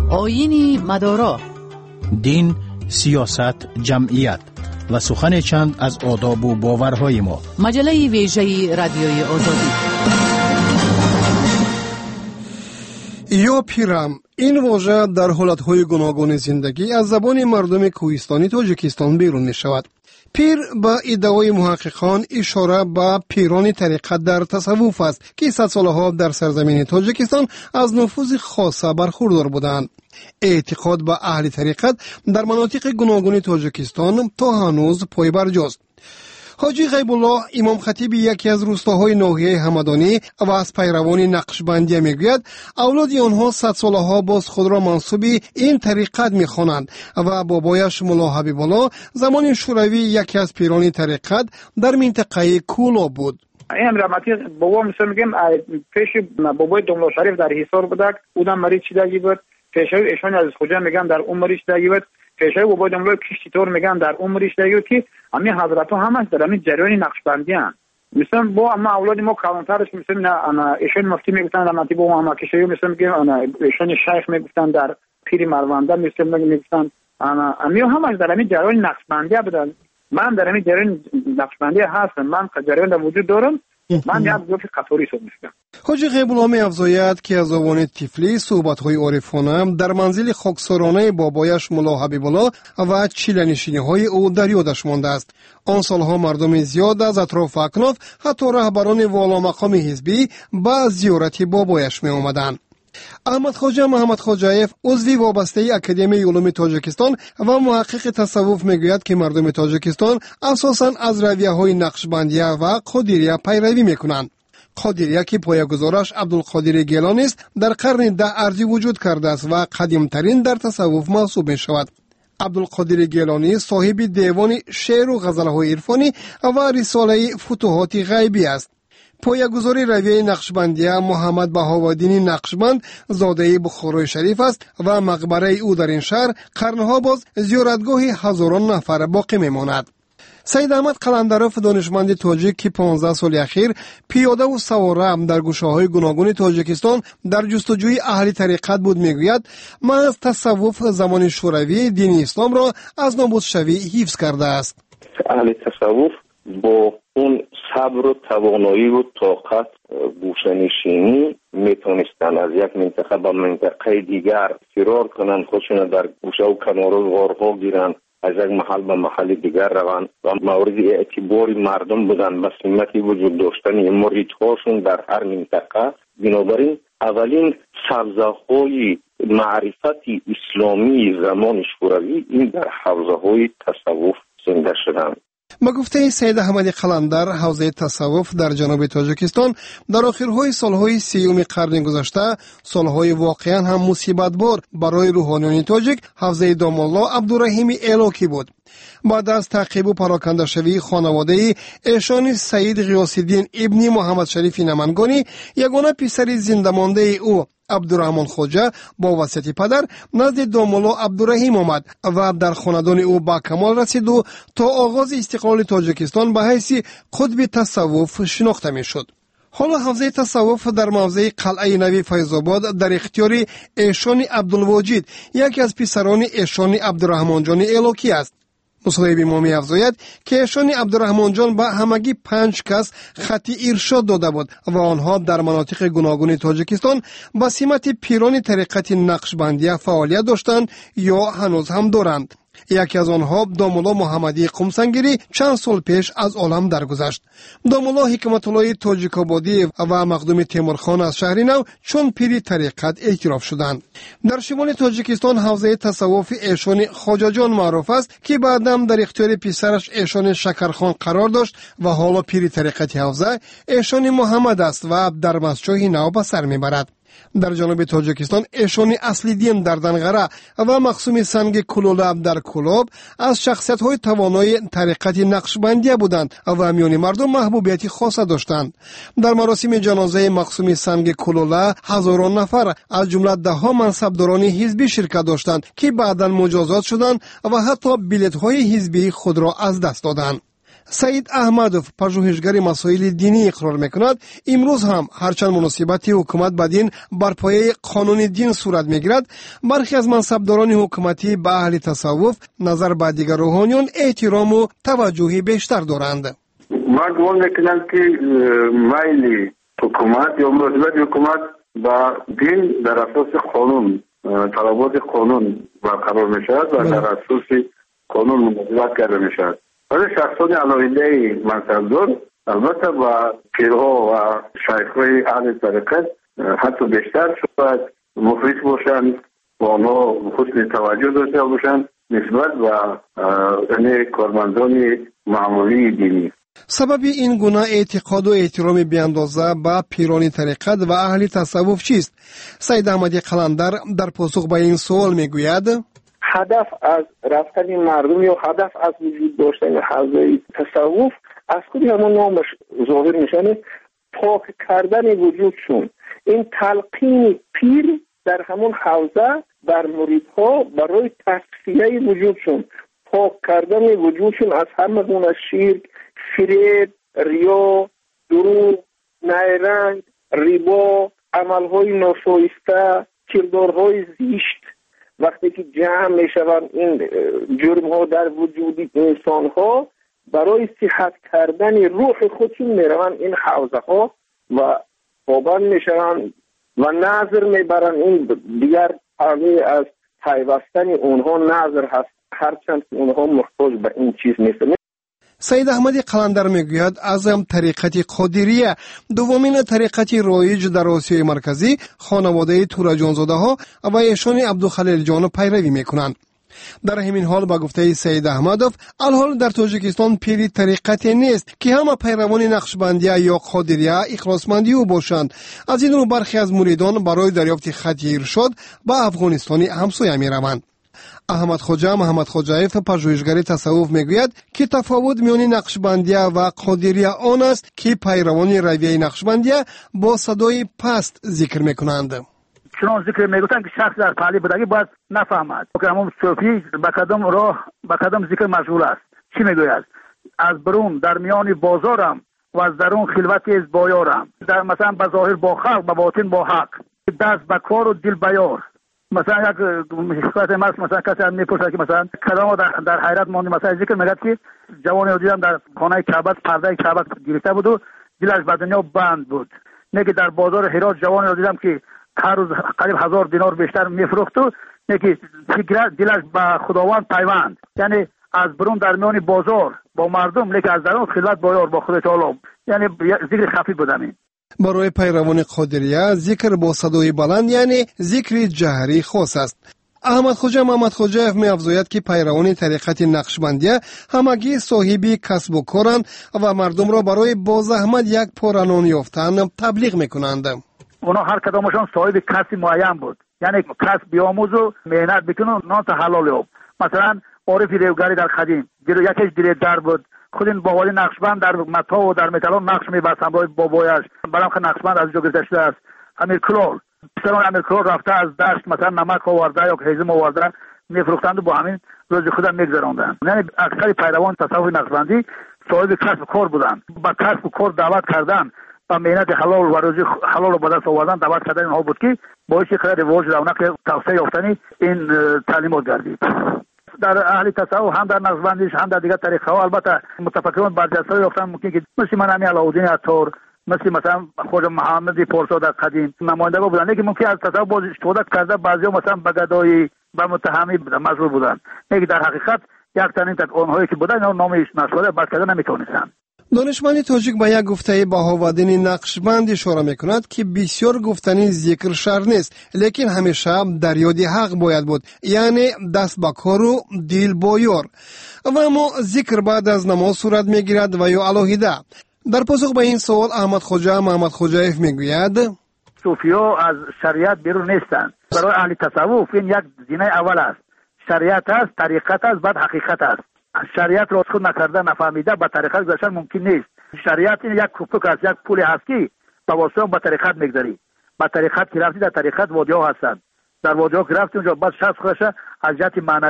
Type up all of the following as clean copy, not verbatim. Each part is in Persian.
آیین مدارا، دین، سیاست، جمعیت و سخن چند از آداب و باورهای ما. مجله ویژه رادیوی آزادی. یا پیرم، این واژه در حالتهای گوناگون زندگی از زبان مردم کوهستانی تاجیکستان بیرون می شود. پیر با ادعای محققان اشاره به پیران طریقت در تصوف است که 100 سالها در سرزمین تاجیکستان از نفوذ خاصه برخوردار بودند. اعتقاد به اهل طریقت در مناطق گوناگون تاجیکستان تا هنوز پای برجاست. حاجی غیب الله امام خطیب یکی از روستاهای ناحیه همدانی و از پیروان نقشبندی میگوید اولاد آنها 100 سالها باز خود را منسوب این طریقت میخوانند و بابایش ملا حبیب الله زمان شوروی یکی از پیران طریقت در منطقه کولا بود. این رحمتی بابا مثلا میگم پیش بابای دملا شریف در حصار بودک اونم مریض شدگی بود. پیشای ایشان از خوجا میگن در اون مریض شدگی بود. پیشای بابای دملا کشتی طور میگن در اون مریض شدگی بود که همین حضرت ها همش در همین جریان نقشبندی هستند. مثلا با اما اولاد ما کلانترش مثلا انا ایشان مفتی میگفتن رحمتی با اما کشتی مثلا میگن انا ایشان شیخ میگفتن در پیر مروانده مثلا میگفتن انا همین همش در همین جریان نقشبندی بودن. من در همین جریان نقشبندی هستم. من جریان در وجود دارم. من یک گفت قطوری صحبت می‌کنم. حاجی غیب الله می‌افزاید که از زبان طفلی صحبت‌های عارفانه در منزل خاکسارانه بابایش ملا حبیب الله و چیله‌نشینی‌های او در یادش مانده است. آن سالها مردم زیاد از اطراف اکناف حتی رهبران والا مقام حزبی به زیارت بابایش می‌آمدند. احمد خواجه محمد خواجه‌ایف عضو وابسته اکادمی علوم تاجیکستان و محقق تصوف میگوید که مردم تاجیکستان اساساً از رویه‌های نقشبندیه و قادریه پیروی میکنند. قادریه که پایه‌گذارش عبدالقادر گیلانی است در قرن 10 ارضی وجود کرده است و قدیمترین در تصوف محسوب میشود. عبدالقادر گیلانی صاحب دیوان شعر و غزل‌های عرفانی و رساله فتوحات غیبی است. پایه‌گذار رویه نقشبندیه محمد بهاءالدین نقشبند زاده بخارای شریف است و مقبره او در این شهر قرنها باز زیارتگاه هزاران نفر باقی میماند. سید احمد قلندروف دانشمند تاجیک که 15 سال اخیر پیاده و سواره در گوشه‌های گوناگون تاجیکستان در جستجوی اهل طریقت بود میگوید من از تصوف زمان شوروی دین اسلام را از نابود شوی حفظ کرده است. اهل تصوف با اون صبر و توانایی و طاقت گوشه‌نشینی میتونستن از یک منطقه به منطقه دیگر فرار کنند، خودشون در گوشه و کنار غارها گیرند، از یک محل به محل دیگر روند و مورد اعتبار مردم بودن به سمتی وجود داشتن مریدهاشون در هر منطقه. بنابراین اولین سبزه‌های معرفت اسلامی زمان شوروی این در حوزه‌های تصوف زنده شدند. با گفته سید احمد قلندر حوزه تصوف در جنوب تاجیکستان در آخرهای سالهای 30 قرن گذشته سالهای واقعا هم مصیبت بار برای روحانیون تاجیک حوزه دامالله عبدالرحیم ایلاکی بود. بعد از تعقیب و پراکنده شوی خانواده ایشان سید غیاث‌الدین ابن محمد شریف نمنگانی یگانه پسر زنده مانده او عبدالرحمن خواجه با وصیت پدر نزد دامالله عبدالرحیم آمد و در خاندان او به کمال رسید و تا آغاز استقلال تاجیکستان به حیث قطب تصوف شناخته می شد. حالا حوزه تصوف در موضع قلعه نوی فیض‌آباد در اختیار ایشان عبدالواجد یکی از پسران ایشان عبدالرحمن جان ایلاکی است. مصاحب ما می‌افزاید که ایشان عبدالرحمن جان به همگی 5 کس خط ارشاد داده بود و آنها در مناطق گوناگون تاجیکستان به سمت پیران طریقت نقشبندی فعالیت داشتند یا هنوز هم دارند. یکی از آنها دامالله محمدی قمسنگری چند سال پیش از عالم درگذشت. دامالله حکمت الله تاجیک‌آبادی و مخدوم تیمورخان از شهر نو چون پیر طریقت اعتراف شدند. در شمال تاجیکستان حوزه تصوف ایشان خواجه جان معروف است که بعدم در اختیار پسرش ایشان شکرخان قرار داشت و حالا پیر طریقت حوزه ایشان محمد است و در مسجد نو به سر میبرد. در جنوب تاجیکستان ایشان اصلیدین در دنغره و مقسوم سنگ کلولاب در کلوب از شخصیت‌های توانای طریقت نقشبندی بودند و میان مردم محبوبیت خاصه داشتند. در مراسم جنازه مقسوم سنگ کلوله هزاران نفر از جمله 10 منصبداران حزبی شرکت داشتند که بعداً مجازات شدند و حتی بلیط‌های حزبی خود را از دست دادند. سعید احمدوف پژوهشگر مسائل دینی اقرار میکند امروز هم هرچند مناسبت حکومت به دین بر پایه قانون دین صورت میگیرد، برخی از منصبداران حکومتی به اهل تصوف نظر به دیگر روحانیون احترام و توجهی بیشتر دارند. من گمان میکنم که میل حکومت یا مناسبت حکومت با دین در اساس قانون، طلبات قانون برقرار میشود و در اساس قانون مناسبت کرده میشود. ولی شخصان علاقه‌ای منصبدار البته با پیرها و شیخ‌های اهل طریقت حتی بیشتر شاید مخلص باشند و آنها حسن توجه داشته باشند نسبت و کارمندان معمولی دینی. سبب این گونه اعتقاد و احترام بیاندازه به پیران طریقت و اهل تصوف چیست؟ سید احمدی قلندر در پاسخ به این سوال میگوید هدف از رفتن مردم یا هدف از وجود داشتن حوزه تصوف از خود همون نامش ظاهر میشنه، پاک کردن وجودشون. این تلقین پیر در همون حوزه بر مریدها برای تصفیه وجودشون، پاک کردن وجودشون از همه گونه شرک، فریب، ریا، دروغ، نیرنگ، ریبا، عملهای ناشایسته، کردارهای زشت. وقتی که جمع میشوند این جرم ها در وجود انسان ها، برای صحت کردن روح خودشون میروند این حوزه ها و پابند میشوند و نظر میبرند. این دیگر حالی از پیوستن اونها نظر هست، هرچند که اونها محتاج به این چیز نیستند. سید احمدی قلندر میگوید از طریقت قادریه، دومین طریقت رایج در آسیای مرکزی، خانواده تورجانزاده ها و ایشان عبدالخلیل جان پیروی میکنند. در همین حال با گفته سید احمدوف الحال در تاجیکستان پیری طریقتی نیست که همه پیروان نقشبندیه یا قادریه اخلاصمندی او باشند. از این رو برخی از مریدان برای دریافت خط ارشاد به افغانستان همسایه میروند. احمد خوجا محمد خوجایف پژوهشگر تصوف میگوید که تفاوت میان نقشبندیه و قادریه آن است که پیروان رویه نقشبندیه با صدای پست ذکر میکنند. چون ذکر میگویند که شخص در پهلی بودگی باید نفهمد که همون صوفی به قدم راه به قدم ذکر مشغول است. چی میگوید؟ از برون در میان بازارم و از درون خلوتی از بایارم، در مثلا به ظاهر با خلق به باطن با حق، دست به کار و دل به یار. مثلا یک حکایت مثلا کسی هم میپرسد که مثلا کدام در حیرت ماندیم، مثلا ذکر میگد که جوانی رو دیدم در خانه کعبه پرده کعبه گرفته بود و دلش به دنیا بند بود. نه که در بازار هرات جوانی رو دیدم که هر روز قریب 1000 دینار بیشتر میفروخت و نه که دلش به خداوند پیوند. یعنی از برون در میان بازار با مردم، لیکن از درون خلوت با یار با خدا تعالی. یعنی ذکر خفی بودم. برای پیروان قادریه ذکر با صدای بلند یعنی ذکر جهری خاص است. احمد خوجا محمد خوجایف می افزاید که پیروان طریقت نقشبندیه همگی صاحبی کسب و کارند و مردم را برای با زحمت یک پارانون یافتن تبلیغ میکنند. اونا هر کدامشون صاحب کسب معین بود، یعنی کسب بیاموز و مهنت بکن و نان تا حلال یاب. مثلا عارف ریوگری در قدیم یکیش دیردار بود، خود این بابای نقشبند در متا و در متالون نقش می‌بستن با بابایش. برام که نقشبند از جو گذشته است. امیر کلال پسران امیر کلال رفته از دشت مثلا نمک آورده یا هیزم آورده میفروختند و با همین روز خودم میگذراندن. یعنی اکثر پیروان تصوف نقشبندی صاحب کسب کار بودند، با کسب کار دعوت کردن و مهنت حلال و روزی حلال رو به دست آوردن دعوت کردن اینها بود که باعث خیر رواج رونق توسعه یافتن این تعلیمات گردید. در اهل تصوف هم در نقشبندیش هم در دیگر طریقه ها البته متفکران برجسته یافتن، ممکن که مثل من علاءالدین عطار، مثلا خواجه محمد پارسا در قدیم نمایندگان بودن که ممکن از تصوف باز استفاده کرده، بعضیا مثلا به گدایی به متهمی مشغول بودن، نه در حقیقت یک تنین تک آنهایی که بودن اینا نامش نشده بعد کردن نمیتونستن. دانشمند تاجیک به یک گفته بهاءالدین نقشبند اشاره میکند که بسیار گفتنی ذکر شر نیست، لیکن همیشه در یاد حق باید بود، یعنی دست به کار و دل با یار. و اما ذکر بعد از نماز صورت میگیرد و یا علاهیده. در پاسخ به این سوال احمد خوجا محمد خوجایف میگوید صوفیا از شریعت بیرون نیستند. برای اهل تصوف این یک زینه اول است. شریعت است، طریقت است، بعد حقیقت است. شریعت را خود نکرده نفهمیده به طریقت گذشتن ممکن نیست. شریعت این یک کوپک است، یک پول هست که با واسطه به طریقت میگذری. با طریقت که رفتی در طریقت وادی‌ها هستند. در وادی‌ها که رفتی اونجا بعد شخص خودش از جهت معنوی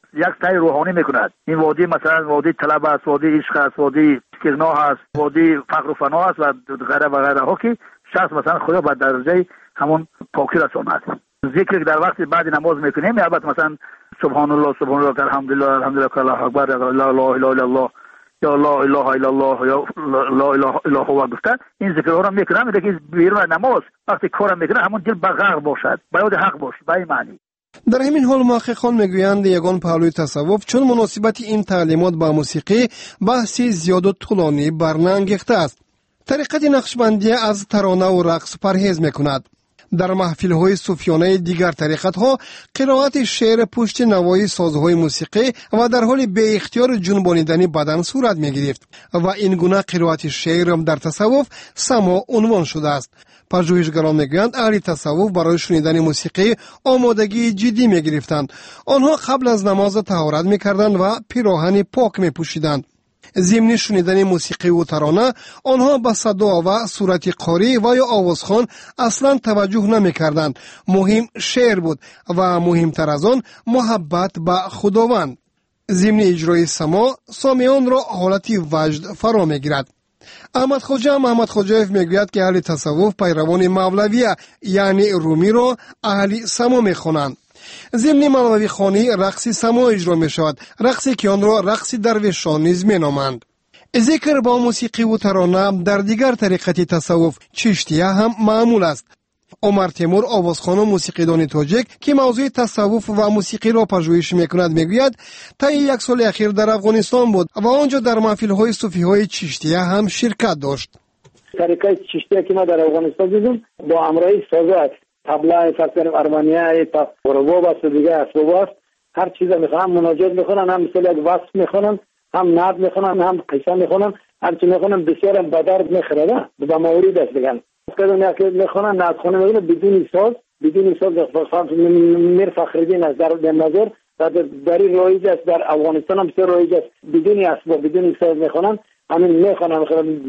یک سعی روحانی میکند. این وادی مثلا وادی طلب است، وادی عشق است، وادی استغنا است، وادی فقر و فنا است و غیره و غیره ها که شخص مثلا خدا به درجه همون پاکی رساند. ذکر که در وقت بعد نماز میکنیم البته مثلا سبحان الله الحمدلله الحمدلله الله اکبر لا اله الا الله یا لا اله الا الله یا لا اله الا هو گفته این ذکرها را میکنم دیگه بیرون نماز وقتی کارم میکنه همون دل به غرق باشد، به یاد حق باشه، به این معنی. در همین حال محققان میگویند یگان پهلوی تصوف چون مناسبت این تعلیمات با موسیقی بحثی زیاد و طولانی برنانگیخته است. طریقت نقشبندی از ترانه و رقص پرهیز میکند. در محفل‌های صوفیانه دیگر طریقت‌ها قرائت شعر پشت نوای سازهای موسیقی و در حال به اختیار جنبانیدن بدن صورت می‌گرفت و این گونه قرائت شعر در تصوف سماع عنوان شده است. پژوهشگران میگویند اهل تصوف برای شنیدن موسیقی آمادگی جدی می‌گرفتند. آنها قبل از نماز طهارت می‌کردند و پیراهن پاک می‌پوشیدند. ضمن شنیدن موسیقی و ترانه آنها به صدا و صورت قاری و یا آوازخوان اصلا توجه نمی‌کردند. مهم شعر بود و مهمتر از آن محبت به خداوند. ضمن اجرای سماع سامعان را حالتی وجد فرا می‌گیرد. احمد خواجایف میگوید که اهل تصوف پیروان مولویه یعنی رومی را اهل سماع می‌خوانند. ضمن مولوی خوانی رقص سماع اجرا می شود، رقصی که آن را رقص درویشان نیز می نامند. ذکر با موسیقی و ترانه در دیگر طریقت تصوف چشتیه هم معمول است. عمر تیمور آوازخوان و موسیقیدان تاجیک که موضوع تصوف و موسیقی را پژوهش میکند میگوید طی یک سال اخیر در افغانستان بود و آنجا در محفل‌های صوفی‌های چشتیه هم شرکت داشت. طریقه چشتیه که ما در افغانستان دیدیم با امرای سازات طبله فکر ارمنیه تا رباب است دیگه اسباب است، هر چیز میخوام مناجات میخونن، هم مثل یک وصف میخونن، هم نعت میخونن، هم قصه میخونن، هر چی میخونن بسیار به درد میخوره. به مورد است دیگه کدوم یک میخونن نعت خونه میگن بدون ساز میر فخرالدین از در نظر و در رایج است در افغانستان هم بسیار رایج است، بدون اسباب بدون ساز میخونن، همین میخونن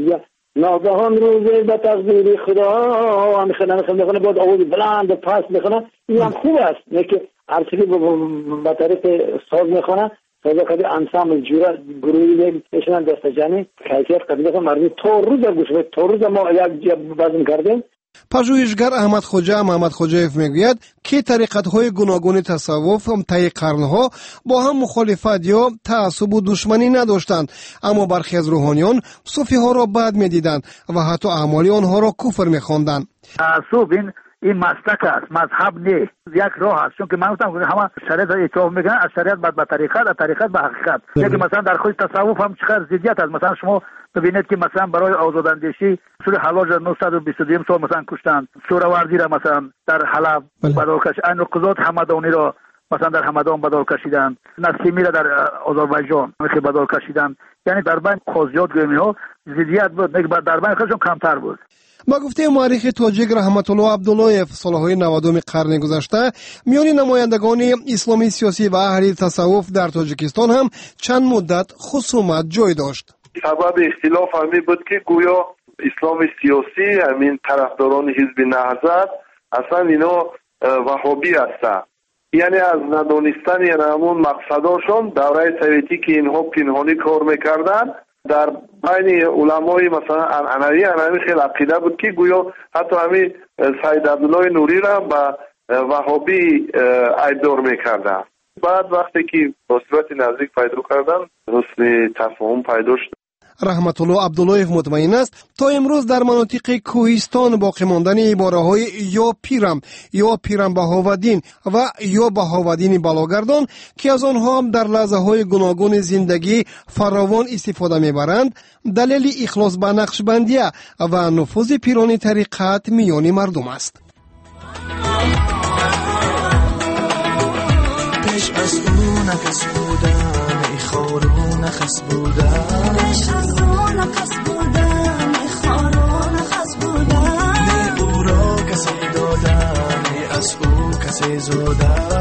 ناگهان روزه به تقدیر خدا میخونن بعد آواز بلند پس میخونن. این هم خوب است نه که هر چیزی به طریق ساز میخونن. سازا کدی انسامبل جوره گروهی میشنن دستجانی کیفیت کدی که مردم تو روز ما یک جا بازم کردیم. پژوهشگر احمد خواجایف میگوید که طریقت‌های گوناگون تصوف طی قرن‌ها با هم مخالفت یا تعصب و دشمنی نداشتند، اما برخی از روحانیان صوفی‌ها را بد می‌دیدند و حتی اعمال آنها را کفر می‌خواندند. تعصب این مسلک است، مذهب نیست، یک راه است. چون که من گفتم همه شریعت را اطاعت میکنن، از شریعت به طریقت، از طریقت به حقیقت. یکی مثلا در خود تصوف هم چقدر ضدیت است. مثلا شما ببینید که مثلا برای آزاداندیشی سور حلاج 922 سال مثلا کشتند، سوروردی را مثلا در حلب بدل کشیدند، این قضات همدانی را مثلا در همدان بدل کشیدند، نسیمی را در آذربایجان مثل بدل کشیدند. یعنی در بین قاضیات گیمی‌ها ضدیت بود، نه در بین خودشون کمتر بود. با گفته مورخ تاجیک رحمت الله عبداللهیف سالهای 90 قرن گذشته میان نمایندگان اسلامی سیاسی و اهل تصوف در تاجیکستان هم چند مدت خصومت جای داشت. سبب اختلاف همی بود که گویا اسلام سیاسی همین طرفداران حزب نهضت اصلا اینا وهابی هستند، یعنی از ندانستن یعنی همون مقصداشون دوره سویتی که اینها پنهانی کار میکردن در بین علمای مثلا انعنوی خیلی عقیده بود که گویا حتی همین سید عبدالله نوری را به وهابی ایدار میکردن. بعد وقتی که با صورت نزدیک پیدا کردن حسن تفاهم پیدا شد. رحمت الله عبداللهیف مطمئن است تا امروز در مناطق کوهستان باقی ماندن عباره‌های یا پیرم بهاودین و یا بهاودین بلاگردان که از آنها در لحظه‌های گوناگون زندگی فراوان استفاده می‌برند دلیل اخلاص به نقشبندیه و نفوذ پیران طریقت میان مردم است. پیش از او نفس بودن ای خارو نخس بودن، پیش از او نفس بودن ای خارو نخس بودن، نه او را کسی دادن ای از او کسی زودن.